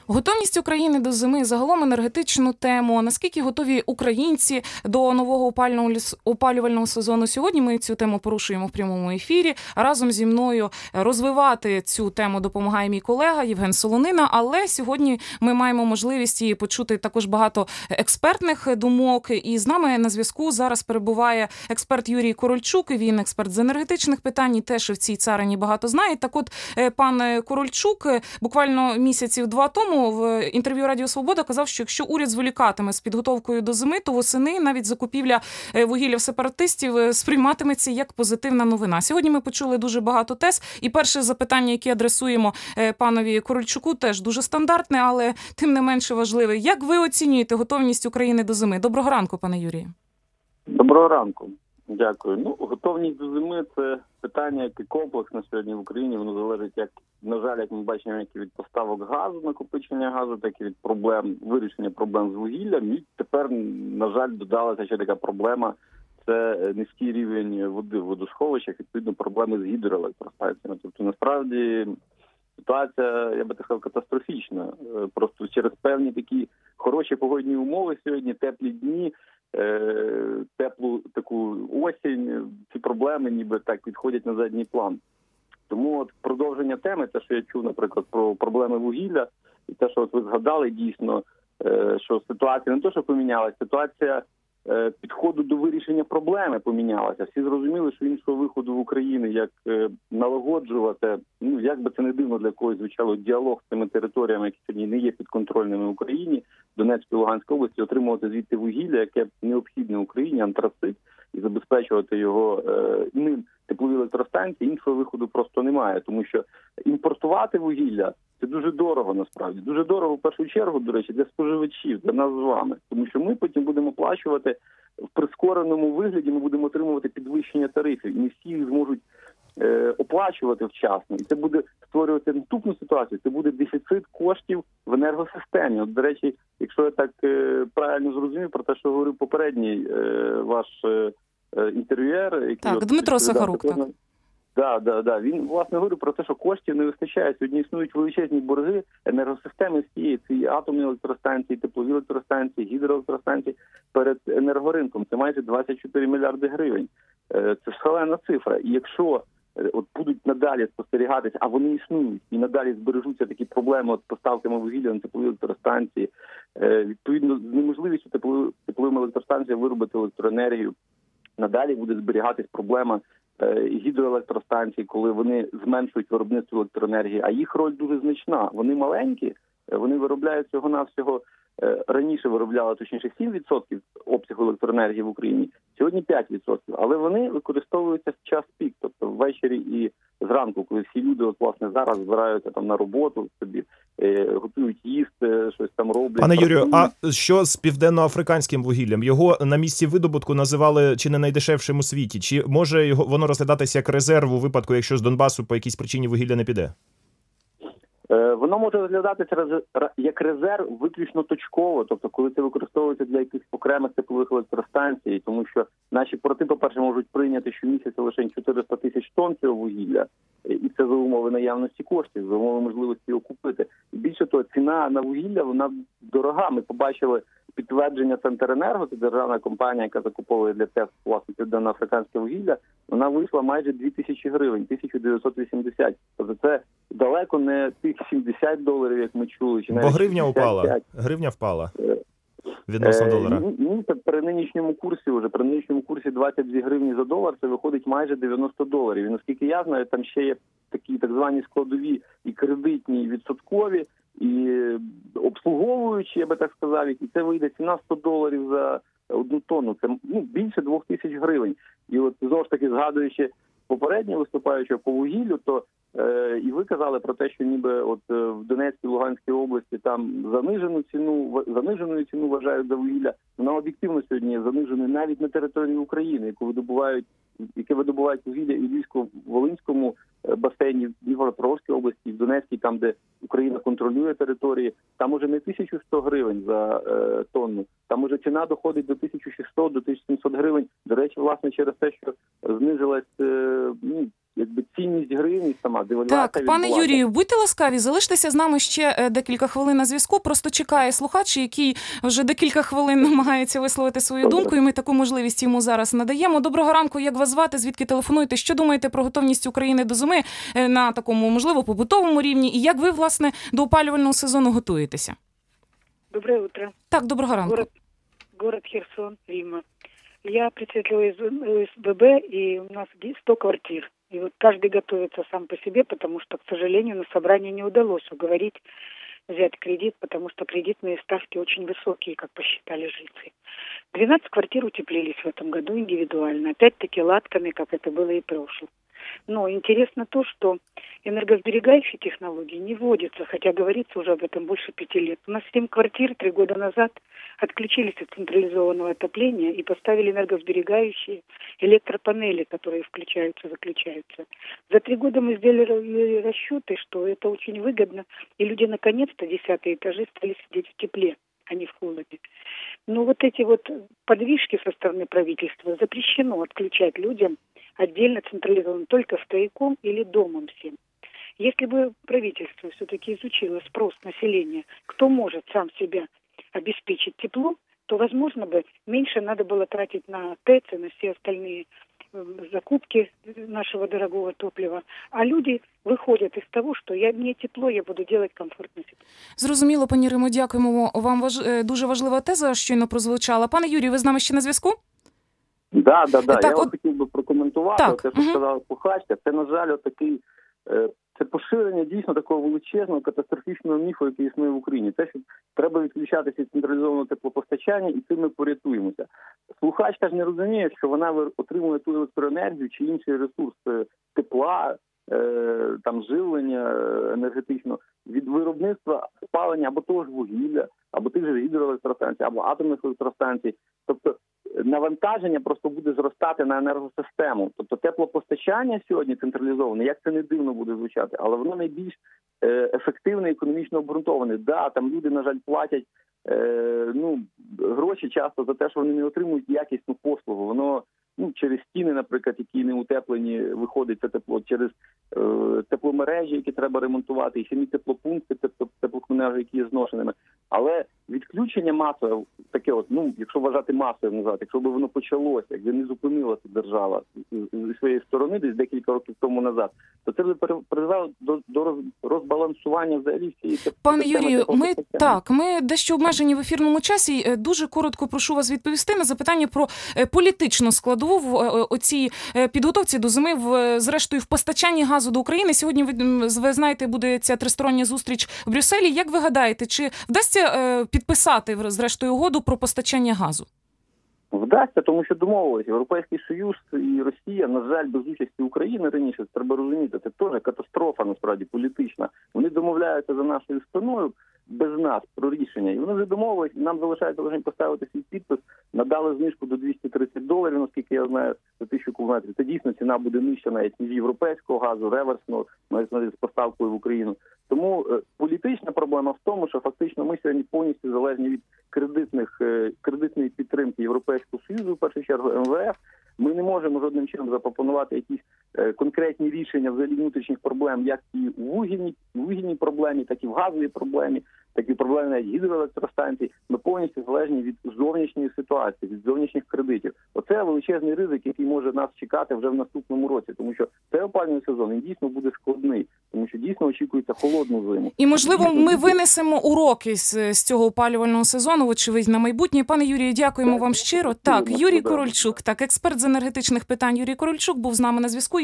Готовність України до зими, загалом енергетичну тему. Наскільки готові українці до нового опалювального сезону? Сьогодні ми цю тему порушуємо в прямому ефірі. Разом зі мною розвивати цю тему допомагає мій колега Євген Солонина. Але сьогодні ми маємо можливість і почути також багато експертних думок. І з нами на зв'язку зараз перебуває експерт Юрій Корольчук. Він експерт з енергетичних питань і теж в цій царині багато знає. Так от, пан Корольчук буквально місяців 2 тому в інтерв'ю Радіо Свобода казав, що якщо уряд зволікатиме з підготовкою до зими, то восени навіть закупівля вугілля в сепаратистів сприйматиметься як позитивна новина. Сьогодні ми почули дуже багато тез. І перше запитання, яке адресуємо панові Корольчуку, теж дуже стандартне, але тим не менше важливе. Як ви оцінюєте готовність України до зими? Доброго ранку, пане Юрію. Доброго ранку. Дякую. Готовність до зими – це питання, яке комплексно сьогодні в Україні. Воно залежить, на жаль, як ми бачимо, як і від поставок газу, накопичення газу, так і від вирішення проблем з вугіллям. І тепер, на жаль, додалася ще така проблема – це низький рівень води в водосховищах, відповідно, проблеми з гідроелектростанціями. Тобто, насправді, ситуація, я би так сказав, катастрофічна. Просто через певні такі хороші погодні умови сьогодні, теплі дні, теплу таку осінь, ці проблеми ніби так відходять на задній план. Тому от продовження теми, те, що я чув, наприклад, про проблеми вугілля, і те, що от ви згадали, дійсно, що ситуація не то, що помінялася, ситуація підходу до вирішення проблеми помінялася. Всі зрозуміли, що іншого виходу в Україні, як налагоджувати, як би це не дивно для когось звучало, діалог з цими територіями, які сьогодні не є підконтрольними Україні, Донецької, Луганської області, отримувати звідти вугілля, яке необхідне Україні, антрацит, і забезпечувати його ним теплові електростанції, іншого виходу просто немає. Тому що імпортувати вугілля – це дуже дорого, насправді. Дуже дорого, в першу чергу, до речі, для споживачів, для нас з вами. Тому що ми потім будемо оплачувати в прискореному вигляді, ми будемо отримувати підвищення тарифів. І не всі їх зможуть оплачувати вчасно. І це буде створювати наступну ситуацію. Це буде дефіцит коштів в енергосистемі. От, до речі, якщо я так правильно зрозумів про те, що говорив попередній ваш інтерв'юер, який... Так, Дмитро Сахарук, так. Да. Він, власне, говорив про те, що коштів не вистачає. Сьогодні існують величезні борги енергосистеми всієї, ці атомні електростанції, теплові електростанції, гідроелектростанції перед енергоринком. Це майже 24 мільярди гривень. Це шалена цифра. І якщо будуть надалі спостерігатися, а вони існують, і надалі збережуться такі проблеми з поставками вугілля на теплові електростанції, відповідно, з неможливістю тепловим електростанціям виробити електроенергію, надалі буде зберігатись проблема гідроелектростанцій, коли вони зменшують виробництво електроенергії, а їх роль дуже значна. Вони маленькі, вони виробляють всього-навсього, раніше виробляли, точніше, 7% обсягу електроенергії в Україні, сьогодні 5%. Але вони використовуються в час пік, тобто ввечері і зранку, коли всі люди, власне, зараз збираються там на роботу, собі готують їсти, щось там роблять. Пане Юрію, а що з південноафриканським вугіллям? Його на місці видобутку називали чи не найдешевшим у світі? Чи може воно розглядатися як резерв у випадку, якщо з Донбасу по якійсь причині вугілля не піде? Воно може розглядатися як резерв виключно точково, тобто коли це використовується для якихось окремих теплових електростанцій, тому що наші порти, по-перше, можуть прийняти щомісяця лише 400 тисяч тонн цього вугілля, і це за умови наявності коштів, за умови можливості його купити. І більше того, ціна на вугілля, вона дорога. Ми побачили підтвердження Центренерго, це державна компанія, яка закуповує для ТЕС, власне, південноафриканське вугілля, вона вийшла майже 2000 гривень, 1980. Тобто це далеко не тих $70, як ми чули. Чи бо гривня упала. Гривня впала відносно долара. Це при нинішньому курсі 22 гривні за долар, це виходить майже $90. І наскільки я знаю, там ще є такі так звані складові і кредитні, і відсоткові, і обслуговуючі, я би так сказав, і це вийде ціна $100 за одну тонну. Це більше 2000 гривень. І от знову ж таки, згадуючи попереднього виступаючого по вугіллю, то і ви казали про те, що ніби от в Донецькій, Луганській області там заниженою ціну вважають за вугілля. Вона об'єктивно сьогодні є заниженою навіть на території України, яке видобувають вугілля і в Львівсько-Волинському басейні, в Дніпропетровській області, в Донецькій, там, де Україна контролює території, там уже не 1100 гривень за тонну, там уже ціна доходить до 1600, до 1700 гривень. До речі, власне, через те, що знизилась якби цінність гривні сама, девальвація Так, пане відбулася. Юрію, будьте ласкаві, залиштеся з нами ще декілька хвилин на зв'язку. Просто чекає слухач, який вже декілька хвилин намагається висловити свою Добре. думку, і ми таку можливість йому зараз надаємо. Доброго ранку, як вас звати, звідки телефонуєте? Що думаєте про готовність України до зими на такому, можливо, побутовому рівні? І як ви, власне, до опалювального сезону готуєтеся? Доброе утро. Так, доброго ранку. Город Херсон, Рима. Я представитель ОСББ, и у нас 100 квартир. И вот каждый готовится сам по себе, потому что, к сожалению, на собрании не удалось уговорить взять кредит, потому что кредитные ставки очень высокие, как посчитали жильцы. 12 квартир утеплились в этом году индивидуально, опять-таки латками, как это было и в прошлом. Но интересно то, что энергосберегающие технологии не вводятся, хотя говорится уже об этом больше 5 лет. У нас 7 квартир 3 года назад отключились от централизованного отопления и поставили энергосберегающие электропанели, которые включаются, выключаются. За 3 года мы сделали расчеты, что это очень выгодно, и люди наконец-то 10-е этажи стали сидеть в тепле, а не в холоде. Но вот эти вот подвижки со стороны правительства запрещено отключать людям отдельно централизованно, только стояком или домом всем. Если бы правительство все-таки изучило спрос населения, кто может сам себя обеспечить тепло, то, возможно, бы меньше надо было тратить на ТЭЦ и на все остальные закупки нашего дорогого топлива. А люди выходят из того, что мне тепло, я буду делать комфортно себе. Зрозуміло, пані Римо, дякуємо вам. Дуже важлива теза щойно прозвучала. Пане Юрію, ви з нами ще на зв'язку? Да. Так, Я хотів би прокоментувати Так, те, що сказала слухачка. Це, на жаль, отакий, це поширення дійсно такого величезного катастрофічного міфу, який існує в Україні. Те, що треба відключатися від централізованого теплопостачання, і цим ми порятуємося. Слухачка ж не розуміє, що вона отримує ту електроенергію чи інший ресурс тепла, там живлення енергетично від виробництва спалення або того ж вугілля, або тих же гідроелектростанцій, або атомних електростанцій. Тобто навантаження просто буде зростати на енергосистему. Тобто теплопостачання сьогодні централізоване, як це не дивно буде звучати, але воно найбільш ефективне і економічно обґрунтоване. Да, там люди, на жаль, платять гроші часто за те, що вони не отримують якісну послугу. Воно через стіни, наприклад, які не утеплені, виходить це тепло, через тепломережі, які треба ремонтувати, і самі теплопункти, теплокомунережі, які є зношеними. Але відключення масове, таке якщо вважати масовим назад, якщо б воно почалося, якби не зупинилася держава зі своєї сторони десь декілька років тому назад, то це б призвело до розбалансування взагалі всієї Пане Юрію, ми дещо обмежені в ефірному часі. Дуже коротко прошу вас відповісти на запитання про політичну складову в оцій підготовці до зими, зрештою, в постачанні газу до України. Сьогодні, ви знаєте, буде ця тристороння зустріч в Брюсселі. Як ви гадаєте, чи вдасться підписати, зрештою, угоду про постачання газу? Вдасться, тому що домовилися. Європейський Союз і Росія, на жаль, без участі України раніше, це треба розуміти, це теж катастрофа, насправді, політична. Вони домовляються за нашою спиною без нас про рішення. І вони вже домовились, нам залишається лише поставити свій підпис, надали знижку до $230, наскільки я знаю, за 1000 кубометрів. Це дійсно ціна буде нижча навіть ніж європейського газу, реверсного, навіть з поставкою в Україну. Тому політична проблема в тому, що фактично ми сьогодні повністю залежні від кредитної підтримки Європейського Союзу, в першу чергу МВФ. Ми не можемо жодним чином запропонувати якісь конкретні рішення взагалі внутрішніх проблем, як і в вугільній проблемі, так і в газовій проблемі, так і в проблемі навіть гідроелектростанцій. Ми повністю залежні від зовнішньої ситуації, від зовнішніх кредитів. Оце величезний ризик, який може нас чекати вже в наступному році, тому що цей опалювальний сезон він дійсно буде складний, тому що дійсно очікується холодну зиму. І, можливо, ми винесемо уроки з цього опалювального сезону, очевидь, на майбутнє. Пане Юрію, дякуємо вам щиро. Так, Юрій Корольчук, експерт з енергетичних питань Юрій Корольчук був з нами на зв'язку.